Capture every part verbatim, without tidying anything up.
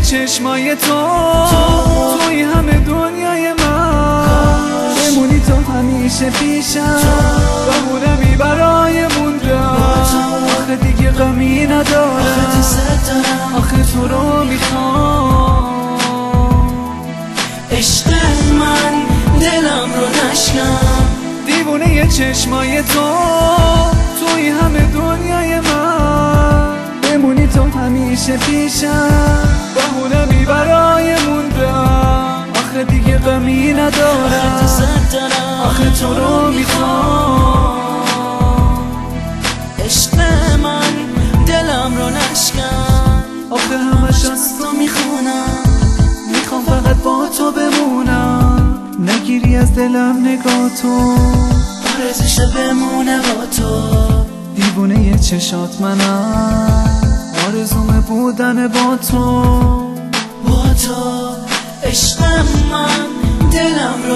چشمای تو توی همه دنیای من، بمونی تو همیشه پیشم، بهونمی برای موندم. آخه دیگه غمی ندارم، آخه تو رو میخوام. عشق من دلم رو نشکن، دیوونه چشمای تو توی همه دنیای من، بمونی تو همیشه پیشم، بهونمی برای موندم. آخه دیگه غمی ندارم، آخه تو رو میخوام. عشق من دلم رو نشکن، آخه همش از تو میخونم، میخوام فقط با تو بمونم. نگیری از دلم نگاه تو، آرزوشه بمونه با تو. دیوونه یه چشات منم، آرزوم بودن با تو. با تو عشق من دلم رو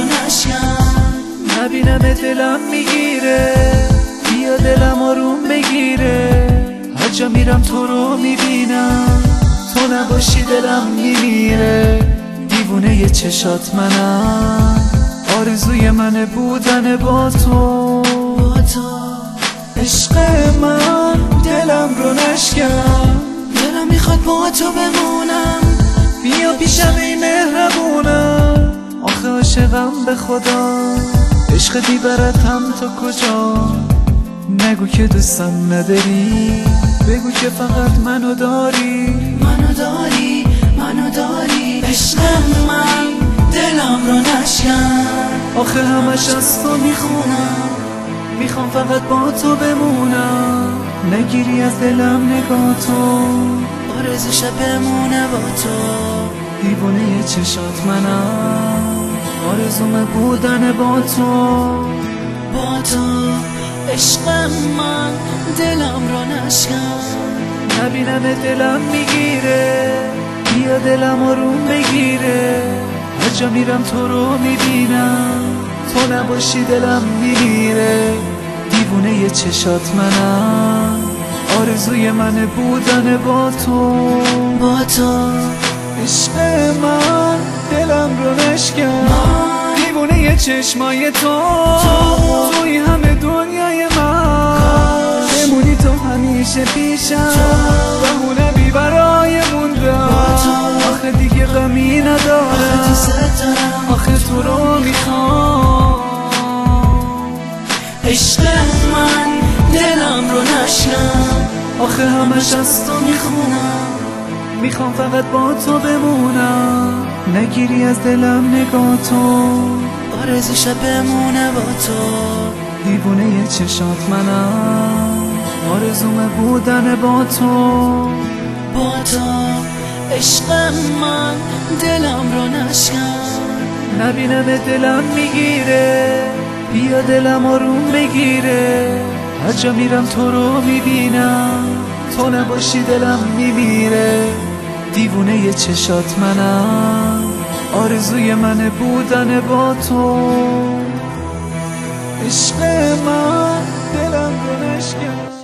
نشکن، نبینم دلم میگیره، بیا دلم آروم بگیره. هر جا میرم تو رو میبینم، تو نباشی دلم میمیره. دیوونه یه چشات منم، آرزوی من بودن با تو. با تو عشق من دلم رو نشکن، دلم میخواد با تو بمونم. بیا پیشم ای مهربونم، آخه عاشقم به خدا. عشق بیبرد هم تا کجا، نگو که دوستم نداری، بگو که فقط منو داری. منو داری منو داری، عشق من دلم رو نشکن. آخه همش از تو میخونم، میخوام فقط با تو بمونم. نگیری از دلم نگاه تو، آرزوشه بمونه با تو. دیوونه یه چشات منم، آرزوم بودن با تو. با تو عشق من دلم رو نشکن، نبینم دلم میگیره، بیا دلم آروم بگیره. هر جا میرم تو رو میبینم، تو نباشی دلم میمیره. دیوونه یه چشات منم، آرزوی من بودن با تو. با تو عشق من دلم رو نشکن، دیوونه یه چشمای تو توی همه دنیای من، بمونی تو همیشه پیشم، بهونمی برای موندن. آخه دیگه غمی ندارم، آخه تو رو میخوام. عشق من دلم رو نشکن، آخه همش از تو میخونم، میخوام فقط با تو بمونم. نگیری از دلم نگاه تو، آرزوشه بمونه با تو. دیوونه یه چشات منم، آرزوم بودن با تو. با تو عشق من دلم رو نشکن، نبینم دلم میگیره، بیا دلم آروم بگیره. هر جا میرم تو رو میبینم، تو نباشی دلم میمیره. دیوونه یه چشات منم، آرزوی من بودن با تو. عشق من دلم رو نشکن.